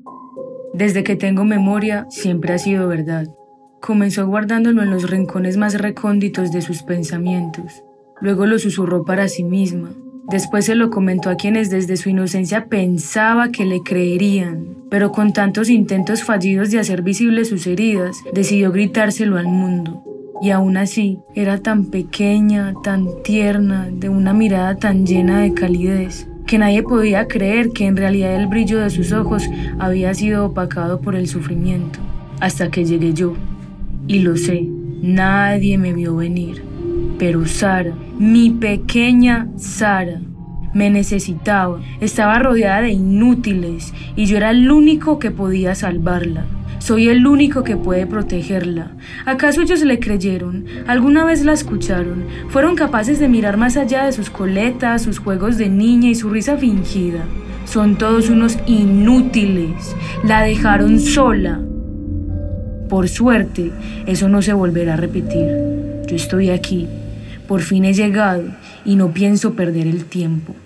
Desde que tengo memoria, siempre ha sido verdad. Comenzó guardándolo en los rincones más recónditos de sus pensamientos. Luego lo susurró para sí misma. Después se lo comentó a quienes desde su inocencia pensaba que le creerían. Pero con tantos intentos fallidos de hacer visibles sus heridas, decidió gritárselo al mundo. Y aún así, era tan pequeña, tan tierna, de una mirada tan llena de calidez, que nadie podía creer que en realidad el brillo de sus ojos había sido opacado por el sufrimiento. Hasta que llegué yo. Y lo sé, nadie me vio venir. Pero Sara, mi pequeña Sara, me necesitaba. Estaba rodeada de inútiles y yo era el único que podía salvarla. Soy el único que puede protegerla. ¿Acaso ellos le creyeron? ¿Alguna vez la escucharon? ¿Fueron capaces de mirar más allá de sus coletas, sus juegos de niña y su risa fingida? Son todos unos inútiles. La dejaron sola. Por suerte, eso no se volverá a repetir. Yo estoy aquí. Por fin he llegado y no pienso perder el tiempo.